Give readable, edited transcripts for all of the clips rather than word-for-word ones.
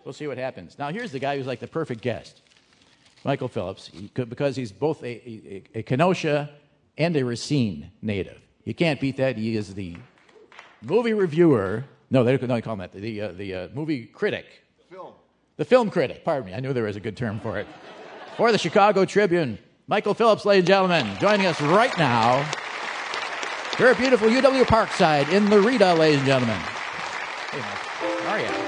We'll see what happens. Now, here's the guy who's like the perfect guest. Michael Phillips, because he's both a Kenosha and a Racine native. You can't beat that. He is the movie reviewer. No, they don't call him that. The movie critic. The film critic. Pardon me. I knew there was a good term for it. For the Chicago Tribune, Michael Phillips, ladies and gentlemen, joining us right now. Here at beautiful UW Parkside in the Rita, ladies and gentlemen. Hey, Mike. How are you?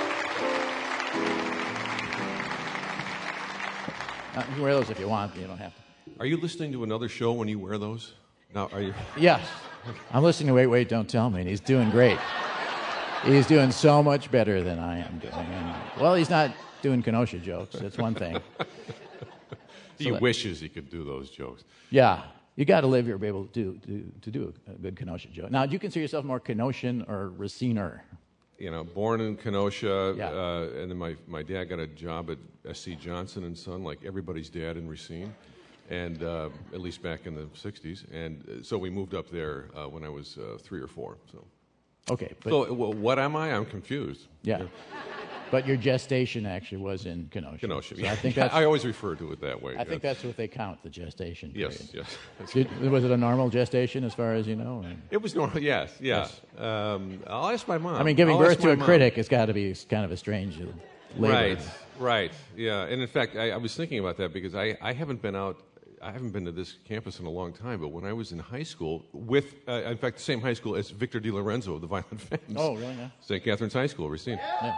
You can wear those if you want, but you don't have to. Are you listening to another show when you wear those? Now, are you? Yes. I'm listening to Wait, Wait, Don't Tell Me, and he's doing great. He's doing so much better than I am doing. And, well, he's not doing Kenosha jokes. That's one thing. He wishes he could do those jokes. Yeah. You got to live here to be able to do a good Kenosha joke. Now, do you consider yourself more Kenosian or Raciner? You know, born in Kenosha, Yeah. and then my dad got a job at S.C. Johnson and Son, like everybody's dad in Racine, and at least back in the 60s. And so we moved up there when I was 3 or 4. So, Okay. But, so what am I? I'm confused. yeah. But your gestation actually was in Kenosha. Kenosha. So I think that's, I always refer to it that way. I think that's what they count, the gestation period. Yes. Was it a normal gestation as far as you know? Or? It was normal, yes. I'll ask my mom. I mean, giving I'll birth ask to my a mom. critic has got to be kind of a strange labor. Right, yeah. And in fact, I was thinking about that because I haven't been to this campus in a long time, but when I was in high school with, in fact, the same high school as Victor DiLorenzo of the Violent Femmes. Oh, really? Yeah. St. Catherine's High School, Racine. Yeah.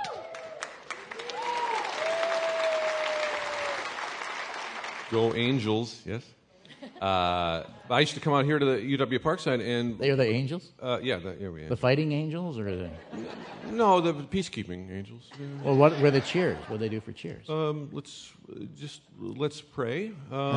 Go Angels, yes. I used to come out here to the UW Parkside and... They are the Angels? Yeah, we The Fighting Angels? Or the... No, the peacekeeping Angels. Yeah. Well, what were the cheers? What do they do for cheers? Let's pray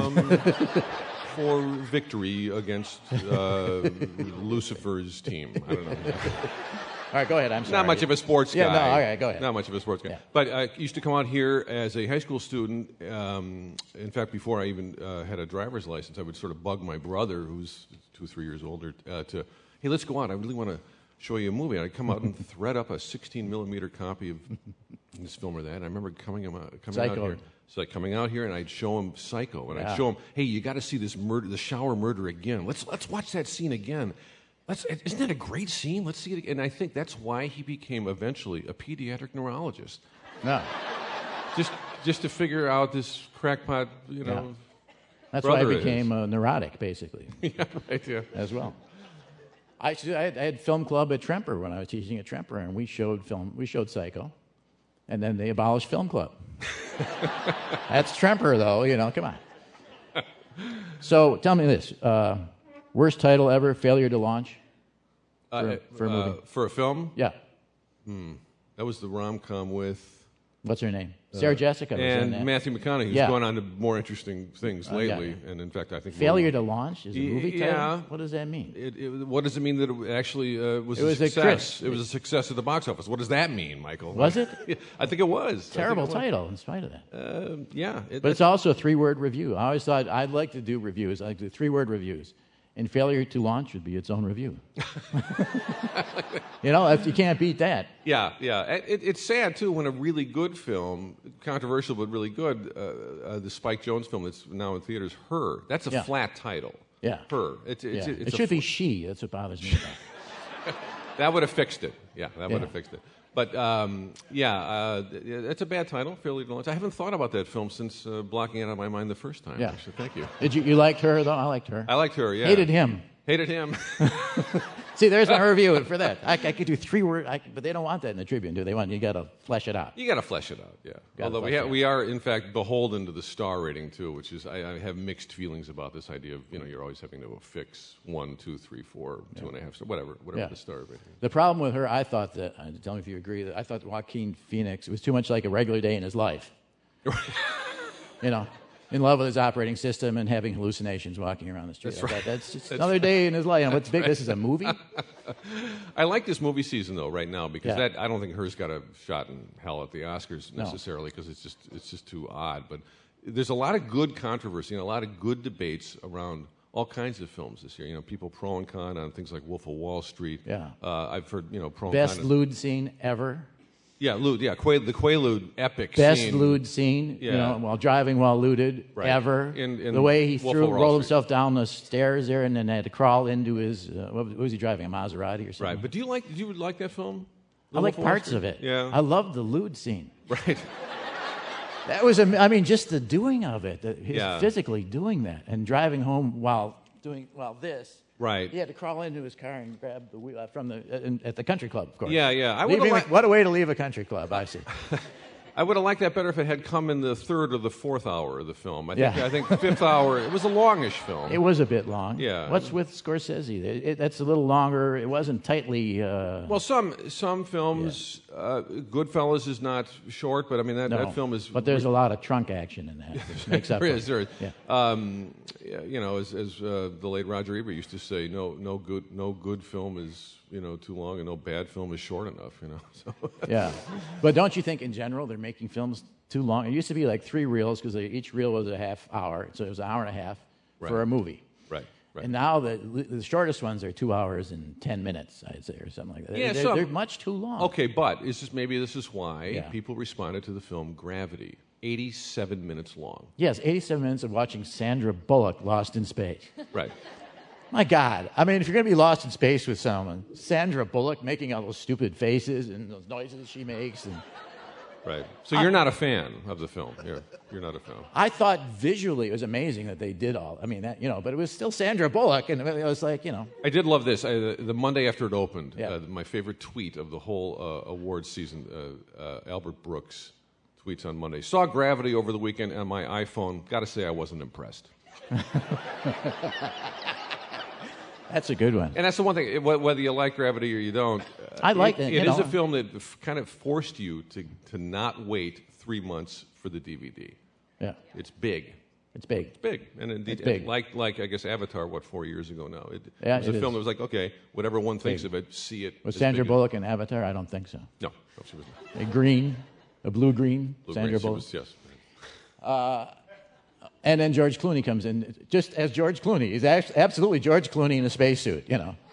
for victory against Lucifer's team. I don't know. All right, go ahead. I'm sorry. Not much of a sports guy. Yeah, no, all right, go ahead. Not much of a sports guy. Yeah. But I used to come out here as a high school student. In fact, before I even had a driver's license, I would sort of bug my brother, who's 2 or 3 years older, to, hey, let's go out. I really want to show you a movie. And I'd come out and thread up a 16-millimeter copy of this film or that. And I remember coming out here. So coming out here, and I'd show him Psycho, and I'd show him, hey, you got to see this murder, the shower murder again. Let's watch that scene again. Isn't that a great scene? Let's see it again. And I think that's why he became eventually a pediatric neurologist. No. Just to figure out this crackpot, Yeah. That's why I brother became neurotic, basically, Yeah, right, yeah. as well. I had film club at Tremper when I was teaching at Tremper, and we showed Psycho, and then they abolished film club. That's Tremper, though, come on. So tell me this. Worst title ever, failure to launch for a movie? For a film? Yeah. That was the rom-com with... What's her name? Sarah Jessica was in and that. Matthew McConaughey, who's Yeah. gone on to more interesting things lately. yeah. And in fact, I think... Failure to launch is a movie title? Yeah. What does that mean? What does it mean that it actually was It a was a success? It was a success at the box office. What does that mean, Michael? Was it? Yeah, I think it was. Terrible title, in spite of that. Yeah. But it's also a 3-word review. I always thought I'd like to do reviews. I like to do 3-word reviews. And failure to launch would be its own review. You can't beat that. Yeah. It's sad, too, when a really good film, controversial but really good, the Spike Jonze film that's now in theaters, Her, that's a flat title. Yeah. Her. It should be She. That's what bothers me about it. That would have fixed it. Yeah, that would have fixed it. But, it's a bad title, Failure to Launch. I haven't thought about that film since blocking it out of my mind the first time. Yeah. Actually. Thank you. Did you liked Her, though? I liked Her. I liked Her, yeah. Hated him. Hated him. See, there's my review for that. I could do 3-word, but they don't want that in the Tribune, do they? You got to flesh it out. You got to flesh it out, yeah. Gotta Although flesh it out. we are, in fact, beholden to the star rating, too, which is, I have mixed feelings about this idea of, you're always having to fix 1, 2, 3, 4, 2.5, so whatever the star rating is. The problem with Her, I thought that, tell me if you agree, that I thought Joaquin Phoenix was too much like a regular day in his life. In love with his operating system and having hallucinations walking around the street. That's right. That's just another day in his life. What's big? This is a movie? I like this movie season, though, right now, because Yeah. I don't think Her's got a shot in hell at the Oscars necessarily, because it's just too odd. But there's a lot of good controversy and a lot of good debates around all kinds of films this year. People pro and con on things like Wolf of Wall Street. Yeah. I've heard, pro Best and con. lewd scene ever? Yeah, lewd. Yeah, the Quaalude epic Best scene. lewd scene, Yeah. while driving while lewded Right. ever. In the way he Wolf of Wall rolled Street. himself down the stairs there and then had to crawl into his, what was he driving, a Maserati or something? Right, but did you like that film? I like parts of it. Yeah. I loved the lewd scene. Right. That was, just the doing of it, his Yeah. physically doing that and driving home while this. Right. He had to crawl into his car and grab the wheel at the country club, of course. Yeah, yeah. I would've What a way to leave a country club, I see. I would have liked that better if it had come in the third or the fourth hour of the film. I Yeah. think fifth hour. It was a longish film. It was a bit long. Yeah. What's with Scorsese? That's a little longer. It wasn't tightly. Well, some films, Goodfellas is not short, but I mean that film is. But there's a lot of trunk action in that. Which makes up. There is. for it. Yeah. As the late Roger Ebert used to say, no good film is too long, and no bad film is short enough. So. Yeah, but don't you think in general they're making films too long? It used to be like 3 reels because each reel was a half hour, so it was an hour and a half for a movie. Right. Right. And now the shortest ones are 2 hours and 10 minutes, I'd say, or something like that. Yeah, they're much too long. Okay, but maybe this is why Yeah. people responded to the film Gravity. 87 minutes long. Yes, 87 minutes of watching Sandra Bullock lost in space. Right. My God. I mean, if you're going to be lost in space with someone, Sandra Bullock making all those stupid faces and those noises she makes. And Right. So you're not a fan of the film. You're not a fan. I thought visually it was amazing that they did all. I mean, but it was still Sandra Bullock, and it was like, I did love this. The Monday after it opened, Yeah. my favorite tweet of the whole awards season, Albert Brooks tweets on Monday. Saw Gravity over the weekend on my iPhone. Got to say, I wasn't impressed. That's a good one. And that's the one thing, whether you like Gravity or you don't. I like it. It is a film that kind of forced you to not wait 3 months for the DVD. Yeah, It's big. it's big. It's big. And indeed, It's big. like I guess Avatar, 4 years ago now. It was a it film is. that was like, okay, whatever one thinks of it, see it. Was as Sandra big as- Bullock in Avatar? I don't think so. No, she was not. A blue-green Blue Sandra Green, she Bullock. was- yes. And then George Clooney comes in, just as George Clooney. He's absolutely George Clooney in a spacesuit,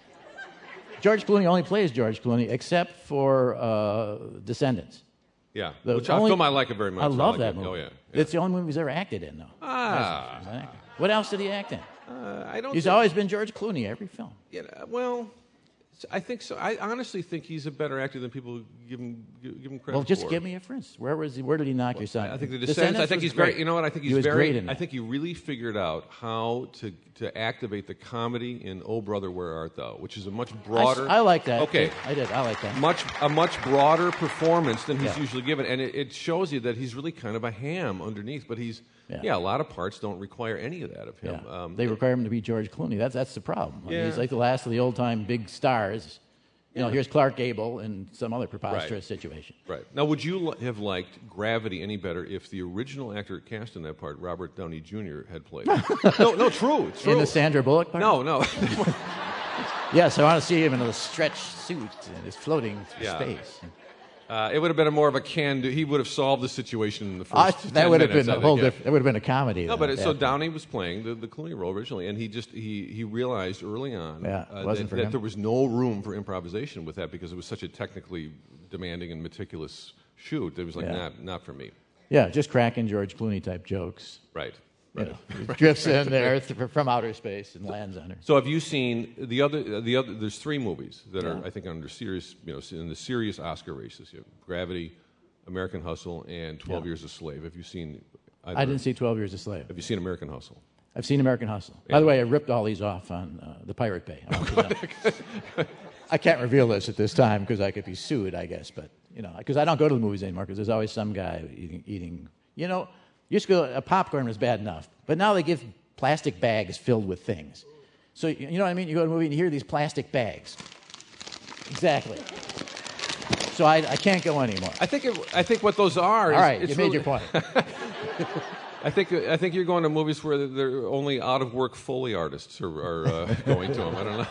George Clooney only plays George Clooney except for Descendants. Yeah, The which only- film I like it very much. I love like that it. movie. Oh, yeah. It's the only movie he's ever acted in, though. Ah. As an actor. What else did he act in? I don't He's think- always been George Clooney, every film. well, I think so. I honestly think he's a better actor than people give him credit Well, just for. give me a reference. Where did he knock your son? I think the Descendants. I think was he's very. great. You know what? I think he he's was very. great in I that. think he really figured out how to activate the comedy in "Oh Brother, Where Art Thou," which is a much broader. I like that. Okay, I did. I like that. a much broader performance than he's Yeah. usually given, and it shows you that he's really kind of a ham underneath. But he's Yeah. a lot of parts don't require any of that of him. Yeah. They require him to be George Clooney. That's the problem. I mean, Yeah. he's like the last of the old-time big stars. Here's Clark Gable in some other preposterous situation. Right. Now, would you have liked Gravity any better if the original actor cast in that part, Robert Downey Jr., had played it? No, true. It's true. In the Sandra Bullock part? No. Yes, I want to see him in a stretch suit and he's floating through Yeah. space. It would have been more of a can-do. He would have solved the situation in the first 10 That would have minutes, been I a whole think, yeah. different. That would have been a comedy. No, then, but so yeah. Downey was playing the Clooney role originally, and he realized early on Yeah, it wasn't for that him. there was no room for improvisation with that because it was such a technically demanding and meticulous shoot. It was like, Yeah. not for me. Yeah, just cracking George Clooney type jokes. Right. He drifts in there from outer space and lands on her. So have you seen the other? There's 3 movies that are, Yeah. I think, under serious, in the serious Oscar races. You have Gravity, American Hustle, and 12 Yeah. Years a Slave. Have you seen? Either? I didn't see 12 Years a Slave. Have you seen American Hustle? I've seen American Hustle. By the way, I ripped all these off on the Pirate Bay. I want you to know. I can't reveal this at this time because I could be sued, I guess. But because I don't go to the movies anymore because there's always some guy eating. Used to go. Popcorn was bad enough, but now they give plastic bags filled with things. So you know what I mean? You go to a movie and you hear these plastic bags. Exactly. So I can't go anymore. I think what those are. All right, it's you made your point. I think you're going to movies where they're only out of work Foley artists are going to them. I don't know.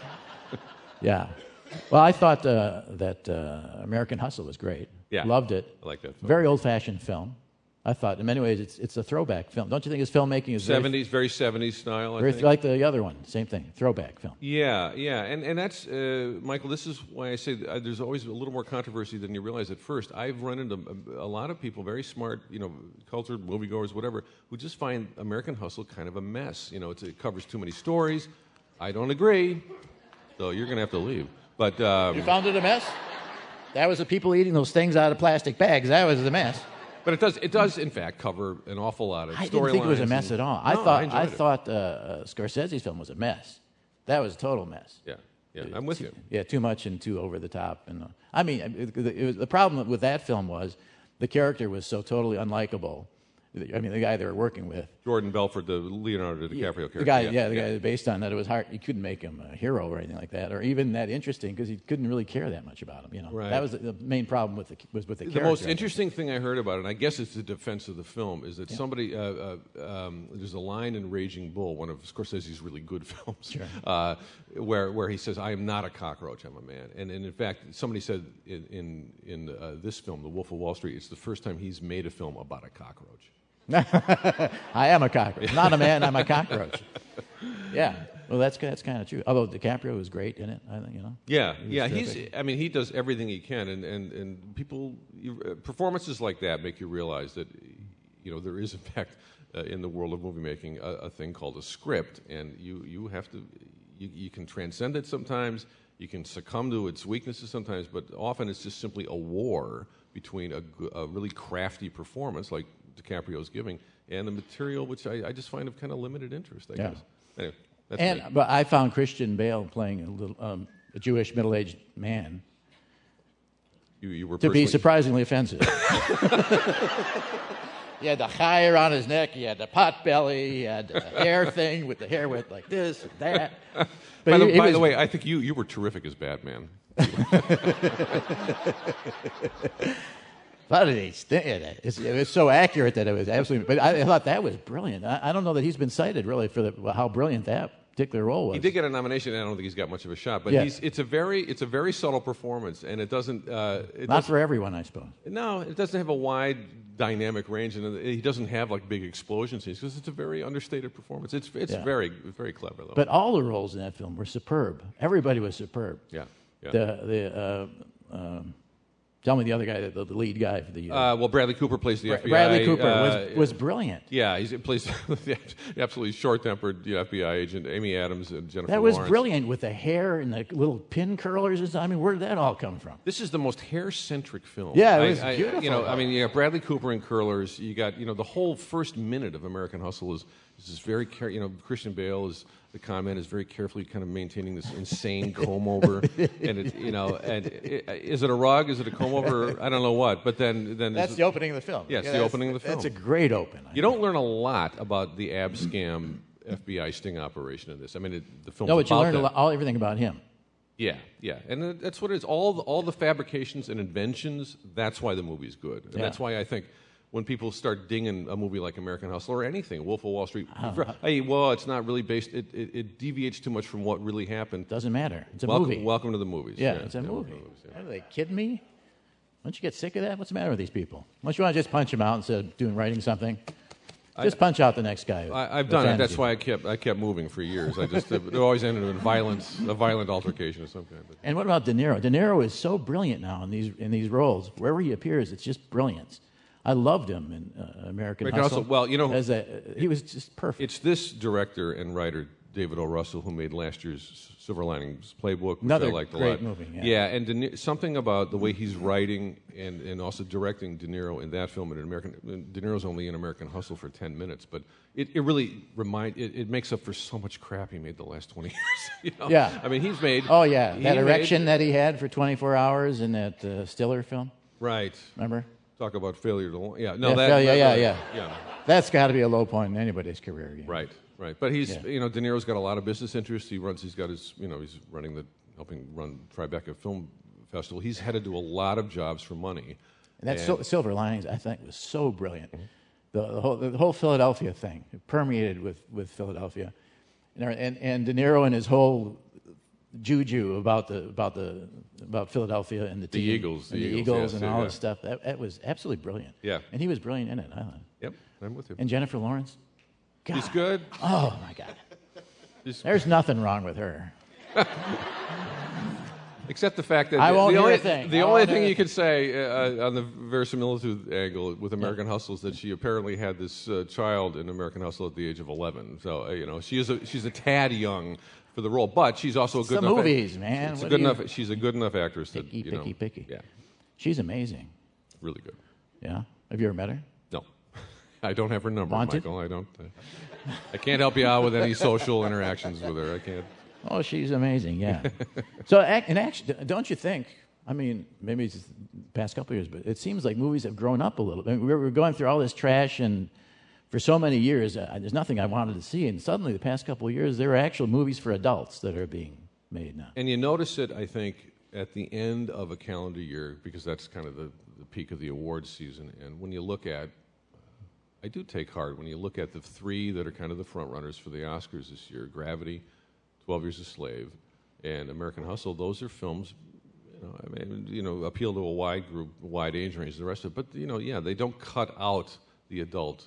Yeah. Well, I thought that American Hustle was great. Yeah. Loved it. I like that film. Very old-fashioned film. I thought in many ways it's a throwback film. Don't you think his filmmaking is 70s, very 70s style, I very think. like the other one? Same thing, throwback film. Yeah, yeah, and that's Michael. This is why I say there's always a little more controversy than you realize at first. I've run into a lot of people, very smart, cultured moviegoers, whatever, who just find American Hustle kind of a mess. It covers too many stories. I don't agree, so you're going to have to leave. But You found it a mess? That was the people eating those things out of plastic bags. That was the mess. But it does in fact cover an awful lot of storylines. I didn't think it was a mess at all. I thought Scorsese's film was a mess. That was a total mess. Yeah, I'm with you. Yeah, too much and too over the top. And the problem with that film was the character was so totally unlikable. I mean, the guy they were working with. Jordan Belfort, the Leonardo DiCaprio character. The guy based on that. It was hard. You couldn't make him a hero or anything like that, or even that interesting because he couldn't really care that much about him. Right. That was the main problem with the character. The most interesting thing I heard about it, and I guess it's the defense of the film, is that somebody there's a line in Raging Bull, one of Scorsese's really good films, where he says, "I am not a cockroach. I'm a man." And in fact, somebody said in this film, The Wolf of Wall Street, it's the first time he's made a film about a cockroach. I am a cockroach. Not a man, I'm a cockroach. Yeah. Well, that's kind of true. Although DiCaprio was great in it, I think, Yeah. He does everything he can, and people, performances like that make you realize that, there is in fact in the world of movie making a thing called a script, and you have to, you can transcend it sometimes, you can succumb to its weaknesses sometimes, but often it's just simply a war between a really crafty performance like DiCaprio's giving, and the material, which I just find of kind of limited interest, I guess. Anyway, that's me. But I found Christian Bale playing a Jewish middle-aged man You were to be surprisingly offensive. He had the chayr on his neck, he had the pot belly, he had the hair thing with the hair went like this and that. But by the way, I think you were terrific as Batman. But it was so accurate that it was absolutely. But I thought that was brilliant. I don't know that he's been cited really for how brilliant that particular role was. He did get a nomination, and I don't think he's got much of a shot. But it's a very subtle performance, and it doesn't. Not for everyone, I suppose. No, it doesn't have a wide dynamic range, and he doesn't have like big explosion scenes because it's a very understated performance. It's very very clever though. But all the roles in that film were superb. Everybody was superb. Yeah. Tell me the other guy, the lead guy for the. Well, Bradley Cooper plays the FBI. Bradley Cooper was brilliant. Yeah, he plays the absolutely short-tempered FBI agent, Amy Adams and Jennifer That was Lawrence. brilliant with the hair and the little pin curlers and stuff. I mean, where did that all come from? This is the most hair-centric film. Yeah, it was beautiful. You got Bradley Cooper and curlers. You got the whole first minute of American Hustle is this very Christian Bale is. The comment is very carefully kind of maintaining this insane comb over, and is it a rug? Is it a comb over? I don't know what. But then that's the opening of the film. Yes, the opening of the film. That's a great open. You don't learn a lot about the Abscam FBI sting operation in this. I mean, the film's no, but you about learn everything about him. Yeah, and that's what it is. All the fabrications and inventions. That's why the movie's good, and that's why I think. When people start dinging a movie like American Hustle or anything, Wolf of Wall Street, it's not really based. It deviates too much from what really happened. Doesn't matter. It's a movie. Welcome to the movies. Yeah, it's a movie. Are they kidding me? Don't you get sick of that? What's the matter with these people? Don't you want to just punch them out instead of writing something? Just punch out the next guy. I've done it. That's why I kept moving for years. It always ended in a violent altercation of some kind. And what about De Niro? De Niro is so brilliant now in these roles. Wherever he appears, it's just brilliance. I loved him in American Hustle. Well, he was just perfect. It's this director and writer, David O. Russell, who made last year's Silver Linings Playbook, which Another I liked a great lot. movie. Yeah, and something about the way he's writing and also directing De Niro in that film. De Niro's only in American Hustle for 10 minutes, but it really it makes up for so much crap he made the last 20 years. Yeah. I mean, he's made. Oh yeah, that erection that he had for 24 hours in that Stiller film. Right. Remember? Talk about failure to yeah. That's got to be a low point in anybody's career. Right. But he's De Niro's got a lot of business interests. He's got his he's helping run Tribeca Film Festival. He's headed to a lot of jobs for money. And that Silver Linings, I think, was so brilliant. Mm-hmm. The whole Philadelphia thing, it permeated with Philadelphia, and De Niro and his whole juju about Philadelphia and the team, Eagles, and the the Eagles, Eagles yes, and all yeah. this stuff. That was absolutely brilliant. Yeah. And he was brilliant in it. I thought. Yep, I'm with you. And Jennifer Lawrence. God. He's good. Oh my God. He's- There's nothing wrong with her. Except the fact that I won't the hear only a thing. the I only won't thing hear a you could say on the verisimilitude angle with American Hustle is that she apparently had this child in American Hustle at the age of 11. So she's a tad young for the role, but she's also a good the enough. movies, man. It's What a good do you- enough. She's a good enough actress. Picky, that, picky. Yeah, She's amazing. really good. Yeah. Have you ever met her? No, I don't have her number, Wanted? Michael. I don't. I can't help you out with any social interactions with her. I can't. Oh, she's amazing, yeah. So, and actually, don't you think, I mean, maybe it's the past couple of years, but it seems like movies have grown up a little. I mean, we were going through all this trash, and for so many years, there's nothing I wanted to see, and suddenly, the past couple of years, there are actual movies for adults that are being made now. And you notice it, I think, at the end of a calendar year, because that's kind of the peak of the awards season. And when you look at, I do take heart when you look at the three that are kind of the front runners for the Oscars this year: Gravity, 12 Years a Slave, and American Hustle. Those are films, appeal to a wide group, wide age range, the rest of it. But they don't cut out the adult.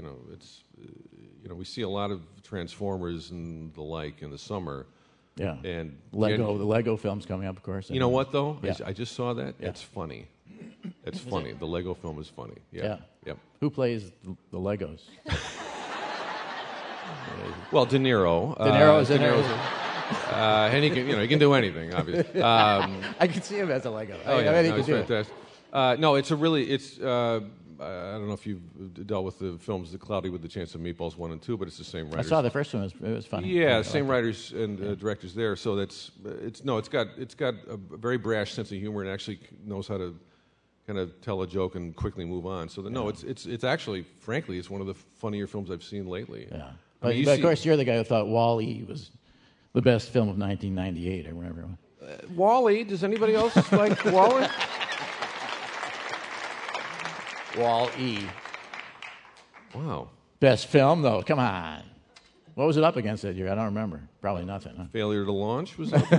We see a lot of Transformers and the like in the summer. Yeah. And the Lego film's coming up, of course. you know what though? Yeah. I just saw that. Yeah. It's funny. It's funny. The Lego film is funny. Yeah. Yeah. Yep. Who plays the Legos? Well, De Niro. De Niro is in there. And he can do anything, obviously. I can see him as a Lego. Oh yeah, I bet he no, could it's do it. fantastic. No, it's a really. It's. I don't know if you've dealt with the films The Cloudy with the Chance of Meatballs 1 and 2, but it's the same I writers. saw the first one. It was funny. Yeah, I same liked it. writers and directors there. So it's got a very brash sense of humor and actually knows how to kind of tell a joke and quickly move on. So it's actually, frankly, it's one of the funnier films I've seen lately. Yeah. I mean, But of course, you're the guy who thought Wall-E was the best film of 1998 or whatever. Wall-E. Does anybody else like Wall-E? Wall-E. Wow. Best film, though. Come on. What was it up against that year? I don't remember. Probably nothing, huh? Failure to Launch was that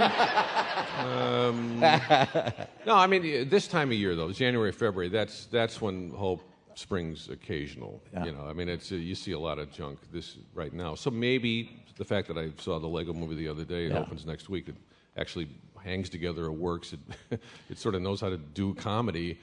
No, I mean this time of year though, January, February. That's when hope springs occasional. Yeah. I mean it's you see a lot of junk this right now. So maybe the fact that I saw the Lego Movie the other day, it opens next week. It actually hangs together. It works. It sort of knows how to do comedy.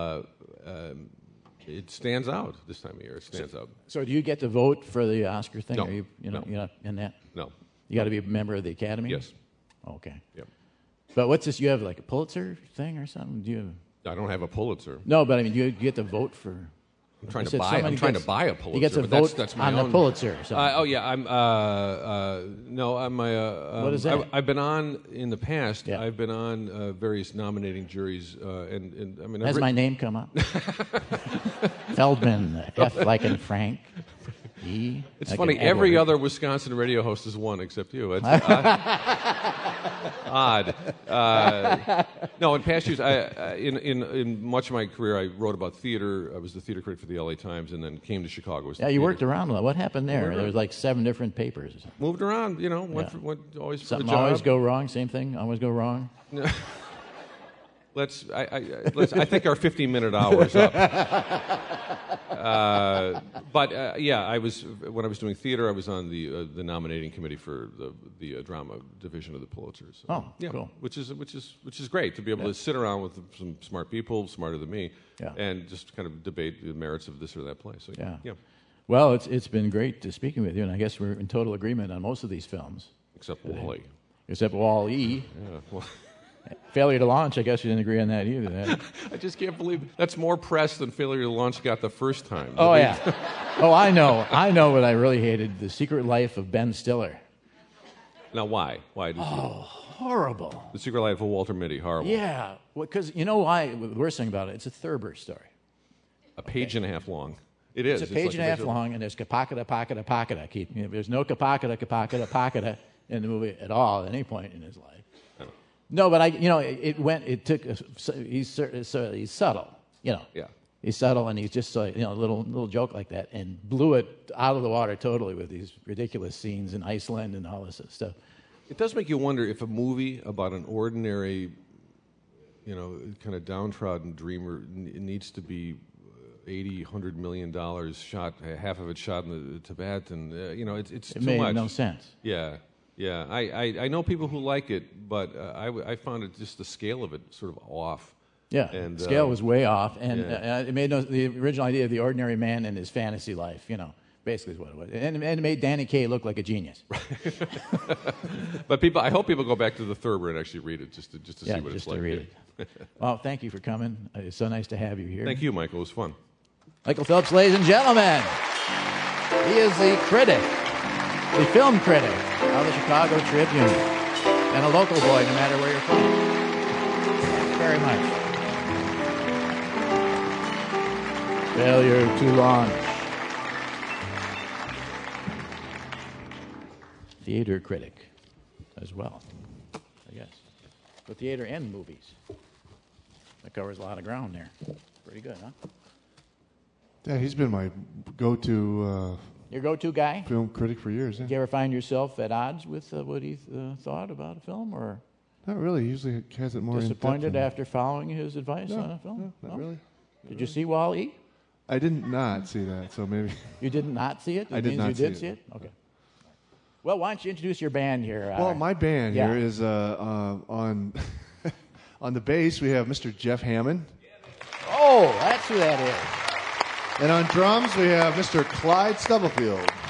It stands out this time of year. It stands out. So do you get to vote for the Oscar thing? No. Are you're not in that? No. You got to be a member of the Academy? Yes. Okay. Yep. But what's this? You have like a Pulitzer thing or something? Do you? I don't have a Pulitzer. No, but I mean, you get to vote for. I'm trying You to said buy. somebody I'm trying gets- to buy a Pulitzer. You get to but vote that's my on own. the Pulitzer. Or something. Oh yeah, I'm. No, I'm. What is that? I've been on in the past. Yeah. I've been on various nominating juries, and I mean. Has my name come up? Feldman, F like in Frank. E. It's like funny. in Every Edward. other Wisconsin radio host has won except you. It's odd. No, in past years, in much of my career, I wrote about theater. I was the theater critic for the LA Times, and then came to Chicago. Yeah, you worked around a lot. What happened there? There was like 7 different papers. Or something. Moved around. Went Yeah. went always for Something the job. always go wrong. Same thing. Always go wrong. I think our 15-minute hour is up. But I was when I was doing theater, I was on the nominating committee for the drama division of the Pulitzer. So, Oh, yeah, cool. Which is great to be able to sit around with some smart people, smarter than me, Yeah. and just kind of debate the merits of this or that play. So Yeah. Well, it's been great speaking with you, and I guess we're in total agreement on most of these films, Except Wall-E. except Wall-E. Yeah, well, Failure to Launch, I guess you didn't agree on that either. I just can't believe that's more press than Failure to Launch got the first time. Oh, yeah. Oh, I know what I really hated. The Secret Life of Ben Stiller. Now, why? Why did you? Horrible. The Secret Life of Walter Mitty, horrible. Yeah. Because you know why? The worst thing about it, it's a Thurber story. A page and a half long. It is. It's a page like and a half long, and there's kapakada. There's no kapakada in the movie at all at any point in his life. No, but he's subtle, Yeah. He's subtle, and he's just a little joke like that, and blew it out of the water totally with these ridiculous scenes in Iceland and all this stuff. It does make you wonder if a movie about an ordinary, kind of downtrodden dreamer needs to be $80-100 million shot, half of it shot in the Tibet, and it's It too made much. no sense. Yeah. I know people who like it, but I found it just the scale of it sort of off. Yeah, And, scale was way off, and yeah. it made the original idea of the ordinary man and his fantasy life, basically is what it was. And it made Danny Kaye look like a genius. But I hope people go back to the Thurber and actually read it just to see what it's just like. to read it. Well, thank you for coming. It's so nice to have you here. Thank you, Michael. It was fun. Michael Phillips, ladies and gentlemen. He is the critic, the film critic of the Chicago Tribune, and a local boy no matter where you're from. Thank you very much. Failure to launch. Theater critic as well, I guess. But theater and movies. That covers a lot of ground there. Pretty good, huh? Yeah, he's been my go-to Your go-to guy? film critic for years. Did you ever find yourself at odds with what he thought about a film, or Not really. He usually has it more disappointed in depth. after following his advice on a film? No, not really. Did you see Wall-E? I did not see that, so maybe. You did not see it? I did means not you see did it. see it? Okay. Well, why don't you introduce your band here? Well, my band yeah. here is on on the bass we have Mr. Jeff Hammond, Oh, that's who that is. and on drums we have Mr. Clyde Stubblefield.